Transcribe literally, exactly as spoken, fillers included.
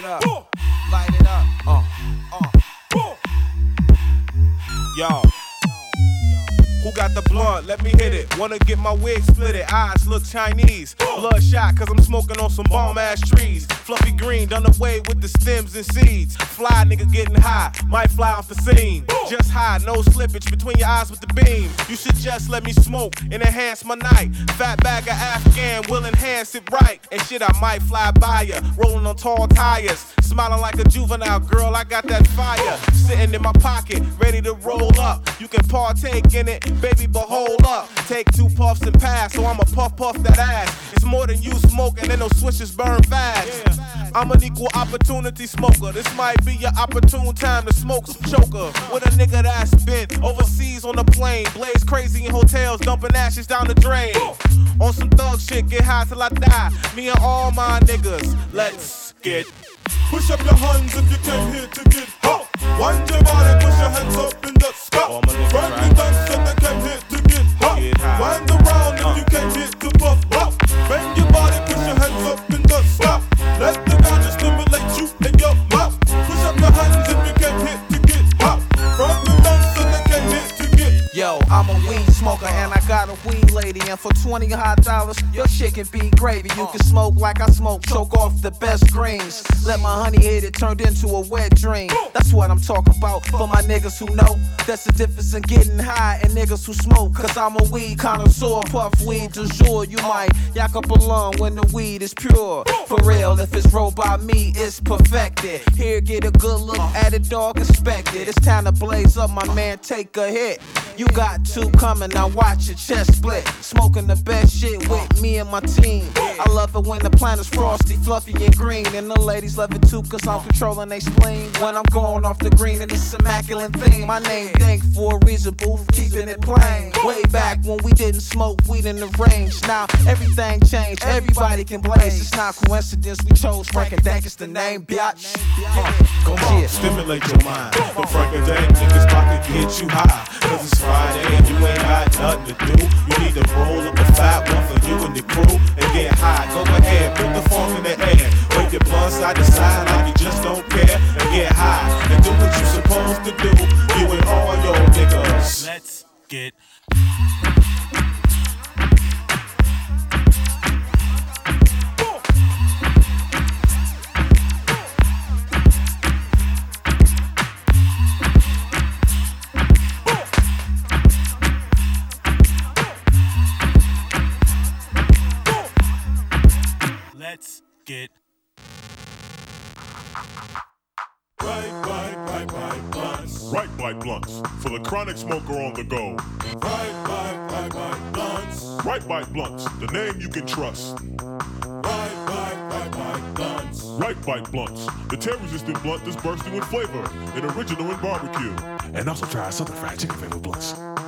it up. Light it up. Uh, uh. Yo. Who got the blunt? Let me hit it. Wanna get my wig split it. Eyes look Chinese. Bloodshot, cause I'm smoking on some bomb ass trees. Fluffy green, done away with the stems and seeds. Fly nigga getting high, might fly off the scene. Just high, no slippage between your eyes with the beam. You should just let me smoke and enhance my night. Fat bag of Afghan will enhance it right. And shit, I might fly by ya, rolling on tall tires. Smiling like a juvenile, girl, I got that fire. Sitting in my pocket, ready to roll up. You can partake in it, baby, but hold up. Take two puffs and pass, so I'ma puff puff that ass. It's more than you smoking, and those switches burn fast. I'm an equal opportunity smoker. This might be your opportune time to smoke some choker. With a nigga that's been overseas on a plane. Blaze crazy in hotels, dumping ashes down the drain. On some thug shit, get high till I die. Me and all my niggas, let's get. Push up your hands if you came here to get hot. Wind your body, push your hands up in the sky. Burn the dance if they came here to get hot. Wind around if you came here to puff up. Bend your body, push your hands up in the sky. Let the ganja stimulate you in your mouth. Push up your hands if you came here to get hot. Burn the dance if they came here to get. Yo, I'm a weed smoker and I got a weed lady. And for twenty hot dollars, your shit can be gravy. You can smoke like I smoke, choke off the best greens. Let my honey hit it, turned into a wet dream. That's what I'm talking about for my niggas who know. That's the difference in getting high and niggas who smoke. Cause I'm a weed connoisseur, puff weed du jour. You might yak up a lung when the weed is pure. For real, if it's rolled by me, it's perfected. Here, get a good look at it, dog, inspect it. It's time to blaze up, my man, take a hit. You got two coming, now watch your chest split. Smoking the best shit with me and my team. I love it when the planet's frosty, fluffy and green. And the ladies love it too, cause I'm controlling they spleen. When I'm going off the green and it's immaculate thing. My name Dank for a reason, boo, keeping it plain. Way back when we didn't smoke weed in the range. Now everything changed, everybody can blaze. It's not coincidence we chose Frank and Dank is the name, biatch. Uh, Come on, stimulate your mind. The Frank and Dank niggas about to get you high. Cause it's Friday and you ain't got nothing to do. You need to roll up a fat one for you and the crew and get high. Go ahead, put the funk in the air. Wave your blunt side to side like you just don't care. And get high and do what you supposed to do. You and all your niggas. Let's get. Let's get. Right, right, right, right, blunts. Right Bite Blunts for the chronic smoker on the go. Right, right, right, right, blunts. Right Bite Blunts, the name you can trust. Right, right, right, right, blunts. Right Bite Blunts, the tear-resistant blunt that's bursting with flavor and original in barbecue. And also try Southern Fried Chicken flavor blunts.